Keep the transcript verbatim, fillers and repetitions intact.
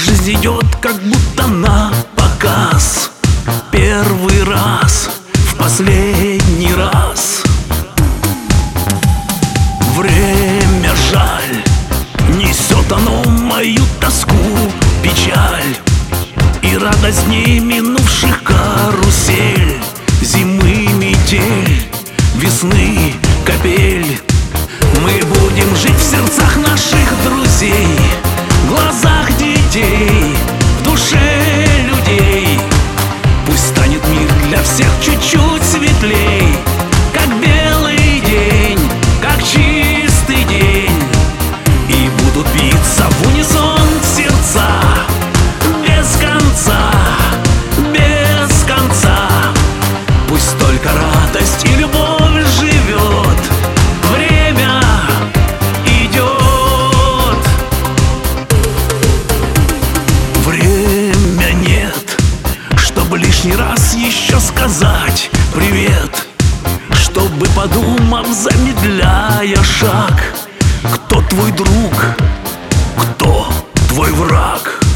Жизнь идет как будто на показ. Первый раз, в последний раз. Время жаль, несет оно мою тоску, печаль и радость дней минувших карусель. Зимы метель, весны капель. Мы будем жить в сердцах наших друзей, в глазах детей, в душе людей. Пусть станет мир для всех чуть-чуть светлей, как белый день, как чистый день. И будут биться в унисон сердца без конца, без конца. Пусть только радость и любовь живет. Время идет. Время нет, чтобы лишний раз еще сказать привет, чтобы, подумав, замедляя шаг, кто твой друг, кто твой враг.